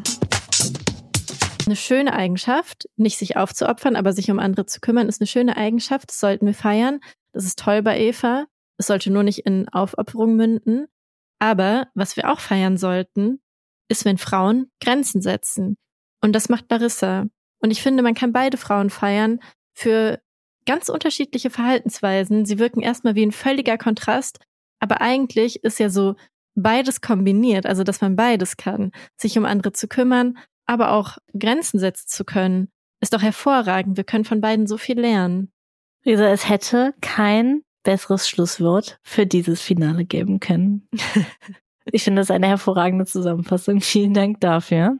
Eine schöne Eigenschaft, nicht sich aufzuopfern, aber sich um andere zu kümmern, ist eine schöne Eigenschaft. Das sollten wir feiern. Das ist toll bei Eva. Es sollte nur nicht in Aufopferung münden. Aber was wir auch feiern sollten, ist, wenn Frauen Grenzen setzen. Und das macht Larissa. Und ich finde, man kann beide Frauen feiern für ganz unterschiedliche Verhaltensweisen. Sie wirken erstmal wie ein völliger Kontrast, aber eigentlich ist ja so beides kombiniert, also dass man beides kann, sich um andere zu kümmern, aber auch Grenzen setzen zu können, ist doch hervorragend. Wir können von beiden so viel lernen. Lisa, es hätte kein besseres Schlusswort für dieses Finale geben können. Ich finde das eine hervorragende Zusammenfassung. Vielen Dank dafür.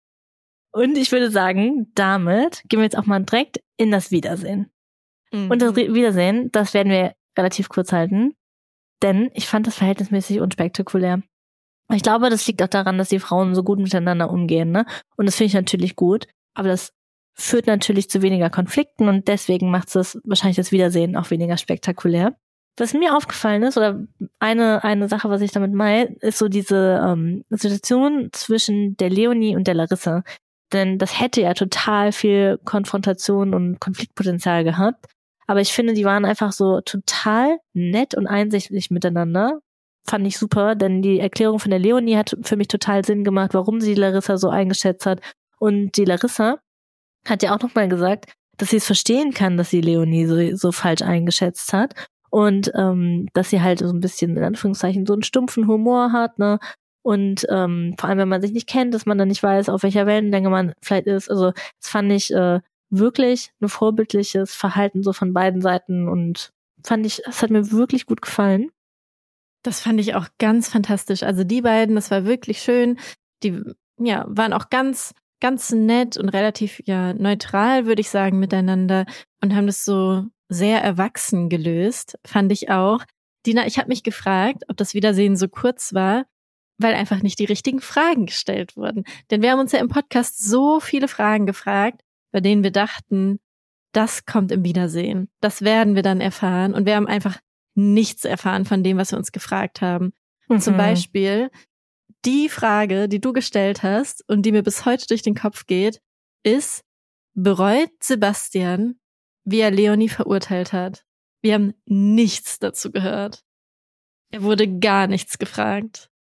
Und ich würde sagen, damit gehen wir jetzt auch mal direkt in das Wiedersehen. Mhm. Und das Wiedersehen, das werden wir relativ kurz halten, denn ich fand das verhältnismäßig unspektakulär. Ich glaube, das liegt auch daran, dass die Frauen so gut miteinander umgehen, ne? Und das finde ich natürlich gut, aber das führt natürlich zu weniger Konflikten und deswegen macht es wahrscheinlich das Wiedersehen auch weniger spektakulär. Was mir aufgefallen ist, oder eine eine Sache, was ich damit meine, ist so diese ähm, Situation zwischen der Leonie und der Larissa. Denn das hätte ja total viel Konfrontation und Konfliktpotenzial gehabt. Aber ich finde, die waren einfach so total nett und einsichtig miteinander. Fand ich super, denn die Erklärung von der Leonie hat für mich total Sinn gemacht, warum sie die Larissa so eingeschätzt hat. Und die Larissa hat ja auch nochmal gesagt, dass sie es verstehen kann, dass sie Leonie so, so falsch eingeschätzt hat. Und ähm, dass sie halt so ein bisschen, in Anführungszeichen, so einen stumpfen Humor hat, ne? Und ähm, vor allem, wenn man sich nicht kennt, dass man dann nicht weiß, auf welcher Wellenlänge man vielleicht ist. Also das fand ich äh, wirklich ein vorbildliches Verhalten so von beiden Seiten und fand ich, es hat mir wirklich gut gefallen. Das fand ich auch ganz fantastisch. Also die beiden, das war wirklich schön. Die ja waren auch ganz, ganz nett und relativ ja neutral, würde ich sagen, miteinander und haben das so sehr erwachsen gelöst, fand ich auch. Dina, ich habe mich gefragt, ob das Wiedersehen so kurz war, weil einfach nicht die richtigen Fragen gestellt wurden. Denn wir haben uns ja im Podcast so viele Fragen gefragt, bei denen wir dachten, das kommt im Wiedersehen. Das werden wir dann erfahren. Und wir haben einfach nichts erfahren von dem, was wir uns gefragt haben. Mhm. Zum Beispiel die Frage, die du gestellt hast und die mir bis heute durch den Kopf geht, ist, bereut Sebastian, wie er Leonie verurteilt hat? Wir haben nichts dazu gehört. Er wurde gar nichts gefragt.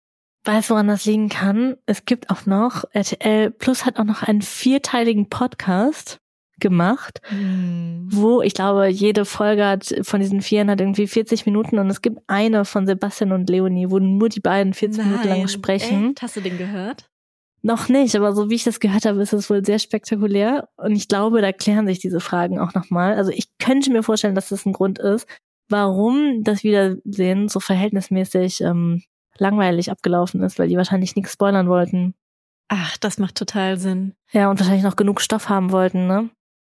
Weißt du, woran das liegen kann? Es gibt auch noch, R T L Plus hat auch noch einen vierteiligen Podcast gemacht, Hm. wo ich glaube, jede Folge hat von diesen Vieren hat irgendwie vierzig Minuten und es gibt eine von Sebastian und Leonie, wo nur die beiden vierzig Minuten lang sprechen. Echt? Hast du den gehört? Noch nicht, aber so wie ich das gehört habe, ist es wohl sehr spektakulär und ich glaube, da klären sich diese Fragen auch nochmal. Also ich könnte mir vorstellen, dass das ein Grund ist, warum das Wiedersehen so verhältnismäßig ähm, langweilig abgelaufen ist, weil die wahrscheinlich nichts spoilern wollten. Ach, das macht total Sinn. Ja, und wahrscheinlich noch genug Stoff haben wollten, ne?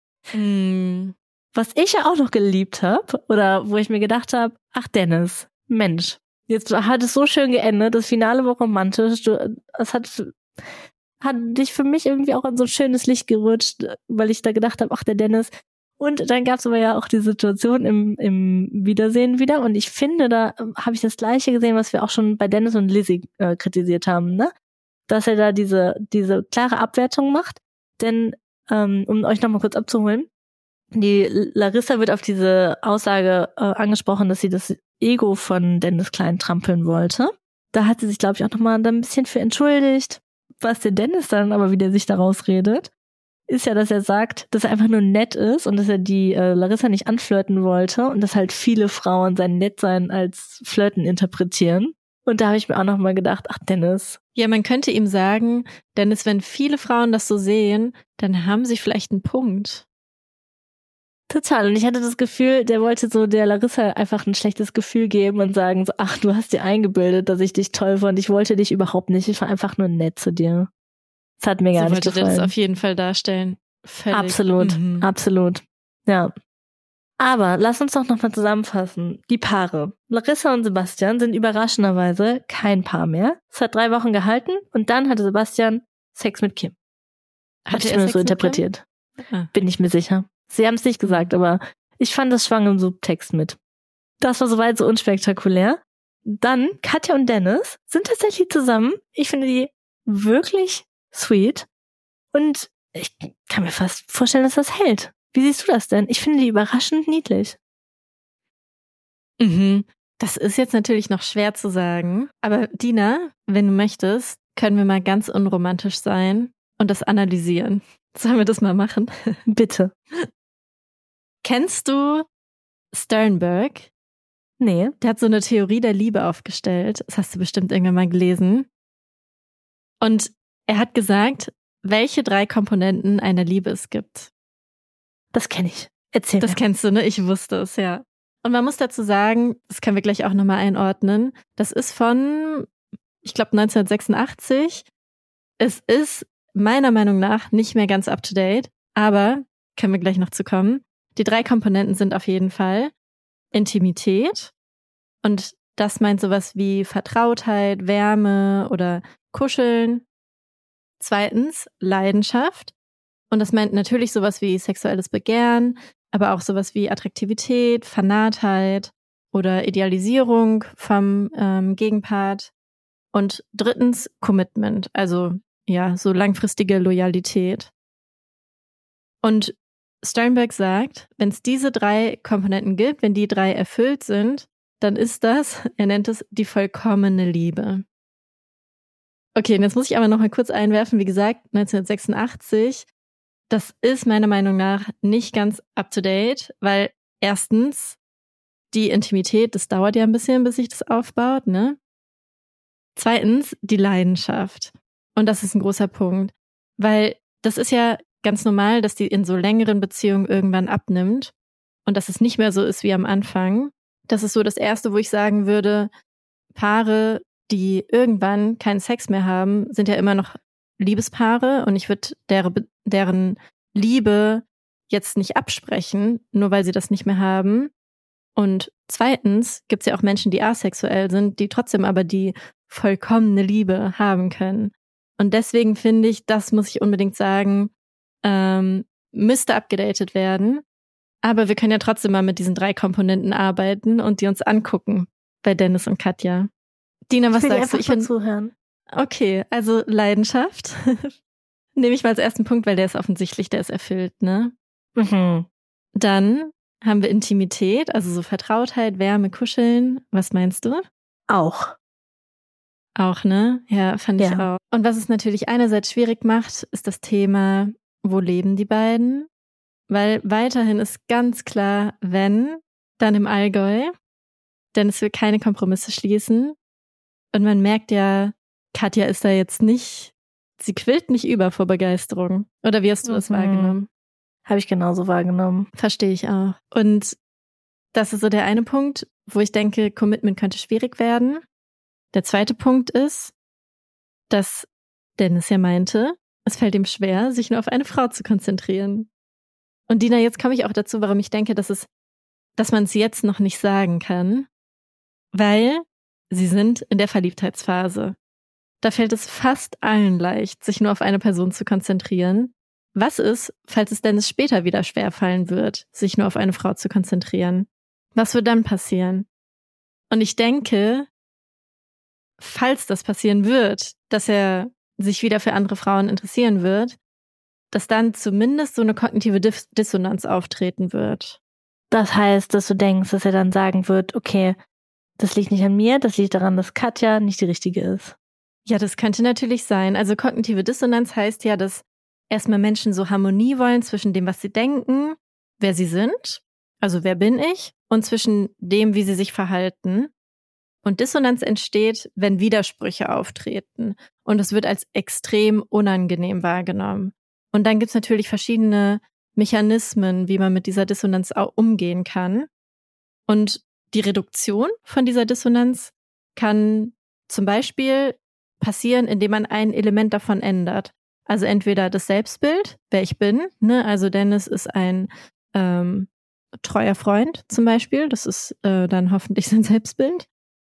Hm. Was ich ja auch noch geliebt habe, oder wo ich mir gedacht habe, ach Dennis, Mensch, jetzt hat es so schön geendet, das Finale war romantisch, du, es hat, hat dich für mich irgendwie auch in so ein schönes Licht gerutscht, weil ich da gedacht habe, ach der Dennis. Und dann gab es aber ja auch die Situation im, im Wiedersehen wieder und ich finde, da habe ich das Gleiche gesehen, was wir auch schon bei Dennis und Lizzie äh, kritisiert haben, ne? Dass er da diese, diese klare Abwertung macht, denn ähm, um euch nochmal kurz abzuholen, die Larissa wird auf diese Aussage äh, angesprochen, dass sie das Ego von Dennis Klein trampeln wollte. Da hat sie sich, glaube ich, auch nochmal ein bisschen für entschuldigt. Was der Dennis dann aber wieder sich daraus redet, ist ja, dass er sagt, dass er einfach nur nett ist und dass er die äh, Larissa nicht anflirten wollte und dass halt viele Frauen sein Nettsein als Flirten interpretieren. Und da habe ich mir auch nochmal gedacht, ach Dennis. Ja, man könnte ihm sagen, Dennis, wenn viele Frauen das so sehen, dann haben sie vielleicht einen Punkt. Total. Und ich hatte das Gefühl, der wollte so der Larissa einfach ein schlechtes Gefühl geben und sagen so, ach, du hast dir eingebildet, dass ich dich toll fand. Ich wollte dich überhaupt nicht. Ich war einfach nur nett zu dir. Das hat mir gar So nicht wollte der gefallen. das auf jeden Fall darstellen. Völlig. Absolut, Mhm. absolut. Ja. Aber lass uns doch nochmal zusammenfassen. Die Paare. Larissa und Sebastian sind überraschenderweise kein Paar mehr. Es hat drei Wochen gehalten und dann hatte Sebastian Sex mit Kim. Habe Hatte ich er mir Sex so mit interpretiert. Kim? Ah. Bin ich mir sicher. Sie haben es nicht gesagt, aber ich fand, das schwang im Subtext mit. Das war soweit so unspektakulär. Dann, Katja und Dennis sind tatsächlich zusammen. Ich finde die wirklich sweet. Und ich kann mir fast vorstellen, dass das hält. Wie siehst du das denn? Ich finde die überraschend niedlich. Mhm. Das ist jetzt natürlich noch schwer zu sagen. Aber Dina, wenn du möchtest, können wir mal ganz unromantisch sein und das analysieren. Sollen wir das mal machen? Bitte. Kennst du Sternberg? Nee. Der hat so eine Theorie der Liebe aufgestellt. Das hast du bestimmt irgendwann mal gelesen. Und er hat gesagt, welche drei Komponenten einer Liebe es gibt. Das kenne ich. Erzähl Das mir. kennst du, ne? Ich wusste es, ja. Und man muss dazu sagen, das können wir gleich auch nochmal einordnen, das ist von, ich glaube, neunzehnhundertsechsundachtzig. Es ist meiner Meinung nach nicht mehr ganz up to date, aber können wir gleich noch zu kommen. Die drei Komponenten sind auf jeden Fall Intimität und das meint sowas wie Vertrautheit, Wärme oder Kuscheln. Zweitens Leidenschaft und das meint natürlich sowas wie sexuelles Begehren, aber auch sowas wie Attraktivität, Vernarrtheit oder Idealisierung vom ähm, Gegenpart. Und drittens Commitment, also ja, so langfristige Loyalität. Und Sternberg sagt, wenn es diese drei Komponenten gibt, wenn die drei erfüllt sind, dann ist das, er nennt es die vollkommene Liebe. Okay, und jetzt muss ich aber noch mal kurz einwerfen, wie gesagt, neunzehnhundertsechsundachtzig, das ist meiner Meinung nach nicht ganz up to date, weil erstens die Intimität, das dauert ja ein bisschen, bis sich das aufbaut, ne? Zweitens die Leidenschaft. Und das ist ein großer Punkt, weil das ist ja ganz normal, dass die in so längeren Beziehungen irgendwann abnimmt und dass es nicht mehr so ist wie am Anfang. Das ist so das Erste, wo ich sagen würde, Paare, die irgendwann keinen Sex mehr haben, sind ja immer noch Liebespaare und ich würde deren, deren Liebe jetzt nicht absprechen, nur weil sie das nicht mehr haben. Und zweitens gibt es ja auch Menschen, die asexuell sind, die trotzdem aber die vollkommene Liebe haben können. Und deswegen finde ich, das muss ich unbedingt sagen, ähm, müsste abgedatet werden. Aber wir können ja trotzdem mal mit diesen drei Komponenten arbeiten und die uns angucken bei Dennis und Katja. Dina, was ich will sagst du? Ich mal finde, zuhören. okay, also Leidenschaft nehme ich mal als ersten Punkt, weil der ist offensichtlich, der ist erfüllt, ne? Mhm. Dann haben wir Intimität, also so Vertrautheit, Wärme, Kuscheln. Was meinst du? Auch. Auch, ne? Ja, fand ich Ja. auch. Und was es natürlich einerseits schwierig macht, ist das Thema, wo leben die beiden? Weil weiterhin ist ganz klar, wenn, dann im Allgäu. Denn es will keine Kompromisse schließen. Und man merkt ja, Katja ist da jetzt nicht, sie quillt nicht über vor Begeisterung. Oder wie hast du das Mhm. wahrgenommen? Habe ich genauso wahrgenommen. Verstehe ich auch. Und das ist so der eine Punkt, wo ich denke, Commitment könnte schwierig werden. Der zweite Punkt ist, dass Dennis ja meinte, es fällt ihm schwer, sich nur auf eine Frau zu konzentrieren. Und Dina, jetzt komme ich auch dazu, warum ich denke, dass es, dass man es jetzt noch nicht sagen kann, weil sie sind in der Verliebtheitsphase. Da fällt es fast allen leicht, sich nur auf eine Person zu konzentrieren. Was ist, falls es Dennis später wieder schwerfallen wird, sich nur auf eine Frau zu konzentrieren? Was wird dann passieren? Und ich denke, falls das passieren wird, dass er sich wieder für andere Frauen interessieren wird, dass dann zumindest so eine kognitive Dis- Dissonanz auftreten wird. Das heißt, dass du denkst, dass er dann sagen wird, okay, das liegt nicht an mir, das liegt daran, dass Katja nicht die richtige ist. Ja, das könnte natürlich sein. Also kognitive Dissonanz heißt ja, dass erstmal Menschen so Harmonie wollen zwischen dem, was sie denken, wer sie sind, also wer bin ich, und zwischen dem, wie sie sich verhalten. Und Dissonanz entsteht, wenn Widersprüche auftreten. Und es wird als extrem unangenehm wahrgenommen. Und dann gibt es natürlich verschiedene Mechanismen, wie man mit dieser Dissonanz auch umgehen kann. Und die Reduktion von dieser Dissonanz kann zum Beispiel passieren, indem man ein Element davon ändert. Also entweder das Selbstbild, wer ich bin, ne? Also Dennis ist ein ähm, treuer Freund zum Beispiel, das ist äh, dann hoffentlich sein Selbstbild.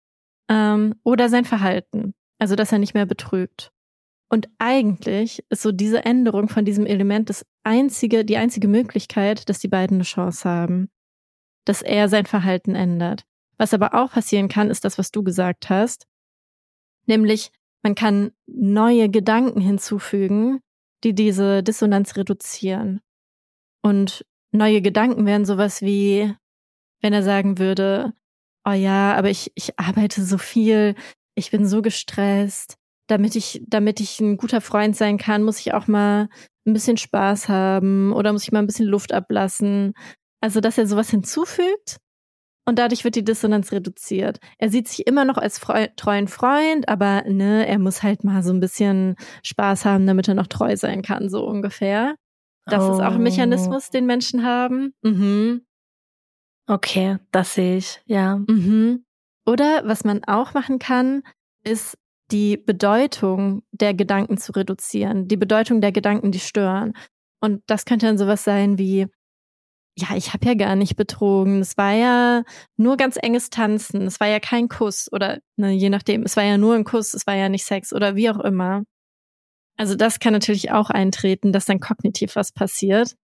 Ähm, oder sein Verhalten, also dass er nicht mehr betrügt. Und eigentlich ist so diese Änderung von diesem Element das einzige, die einzige Möglichkeit, dass die beiden eine Chance haben, dass er sein Verhalten ändert. Was aber auch passieren kann, ist das, was du gesagt hast, nämlich man kann neue Gedanken hinzufügen, die diese Dissonanz reduzieren. Und neue Gedanken wären sowas wie, wenn er sagen würde, oh ja, aber ich, ich arbeite so viel, ich bin so gestresst, damit ich, damit ich ein guter Freund sein kann, muss ich auch mal ein bisschen Spaß haben oder muss ich mal ein bisschen Luft ablassen. Also, dass er sowas hinzufügt und dadurch wird die Dissonanz reduziert. Er sieht sich immer noch als Freu- treuen Freund, aber ne, er muss halt mal so ein bisschen Spaß haben, damit er noch treu sein kann, so ungefähr. Das Oh. ist auch ein Mechanismus, den Menschen haben. Mhm. Okay, das sehe ich, ja. Mhm. Oder was man auch machen kann, ist die Bedeutung der Gedanken zu reduzieren. Die Bedeutung der Gedanken, die stören. Und das könnte dann sowas sein wie, ja, ich habe ja gar nicht betrogen. Es war ja nur ganz enges Tanzen. Es war ja kein Kuss oder ne, je nachdem. Es war ja nur ein Kuss, es war ja nicht Sex oder wie auch immer. Also das kann natürlich auch eintreten, dass dann kognitiv was passiert.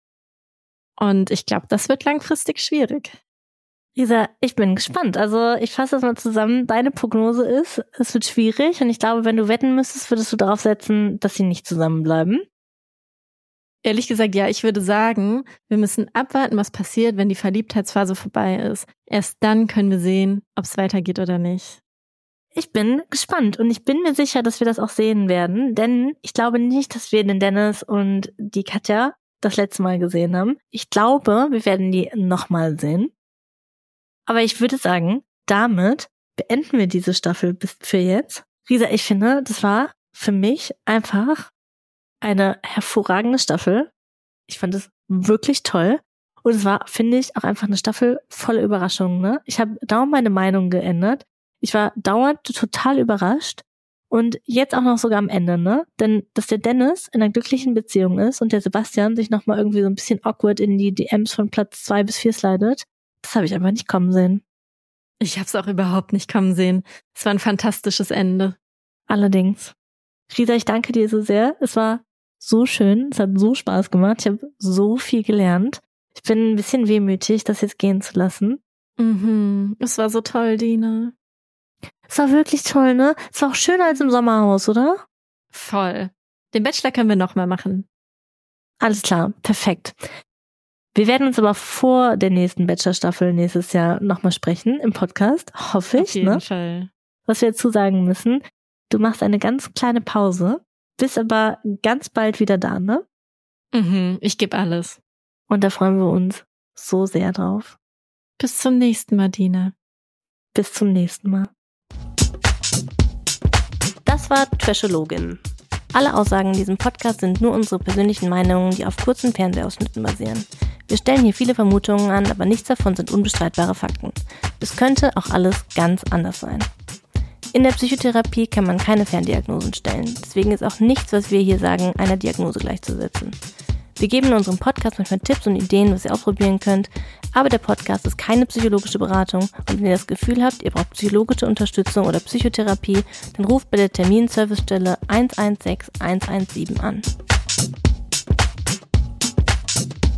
Und ich glaube, das wird langfristig schwierig. Lisa, ich bin gespannt. Also ich fasse das mal zusammen. Deine Prognose ist, es wird schwierig und ich glaube, wenn du wetten müsstest, würdest du darauf setzen, dass sie nicht zusammenbleiben. Ehrlich gesagt, ja, ich würde sagen, wir müssen abwarten, was passiert, wenn die Verliebtheitsphase vorbei ist. Erst dann können wir sehen, ob es weitergeht oder nicht. Ich bin gespannt und ich bin mir sicher, dass wir das auch sehen werden, denn ich glaube nicht, dass wir den Dennis und die Katja das letzte Mal gesehen haben. Ich glaube, wir werden die nochmal sehen. Aber ich würde sagen, damit beenden wir diese Staffel bis für jetzt. Lisa, ich finde, das war für mich einfach eine hervorragende Staffel. Ich fand es wirklich toll. Und es war, finde ich, auch einfach eine Staffel voller Überraschungen. Ne? Ich habe dauernd meine Meinung geändert. Ich war dauernd total überrascht. Und jetzt auch noch sogar am Ende, ne? Denn, dass der Dennis in einer glücklichen Beziehung ist und der Sebastian sich nochmal irgendwie so ein bisschen awkward in die D Ms von Platz zwei bis vier slidet, das habe ich einfach nicht kommen sehen. Ich habe es auch überhaupt nicht kommen sehen. Es war ein fantastisches Ende. Allerdings. Lisa, ich danke dir so sehr. Es war so schön. Es hat so Spaß gemacht. Ich habe so viel gelernt. Ich bin ein bisschen wehmütig, das jetzt gehen zu lassen. Mhm. Es war so toll, Dina. Es war wirklich toll, ne? Es war auch schöner als im Sommerhaus, oder? Voll. Den Bachelor können wir nochmal machen. Alles klar. Perfekt. Wir werden uns aber vor der nächsten Bachelor-Staffel nächstes Jahr nochmal sprechen im Podcast, hoffe ich. Auf jeden ne? Fall. Was wir dazu sagen müssen, Du machst eine ganz kleine Pause, bist aber ganz bald wieder da, ne? Mhm, ich gebe alles. Und da freuen wir uns so sehr drauf. Bis zum nächsten Mal, Dina. Bis zum nächsten Mal. Das war Trashologin. Alle Aussagen in diesem Podcast sind nur unsere persönlichen Meinungen, die auf kurzen Fernsehausschnitten basieren. Wir stellen hier viele Vermutungen an, aber nichts davon sind unbestreitbare Fakten. Es könnte auch alles ganz anders sein. In der Psychotherapie kann man keine Ferndiagnosen stellen. Deswegen ist auch nichts, was wir hier sagen, einer Diagnose gleichzusetzen. Wir geben in unserem Podcast manchmal Tipps und Ideen, was ihr ausprobieren könnt, aber der Podcast ist keine psychologische Beratung und wenn ihr das Gefühl habt, ihr braucht psychologische Unterstützung oder Psychotherapie, dann ruft bei der Terminservicestelle eins eins sechs eins eins sieben an.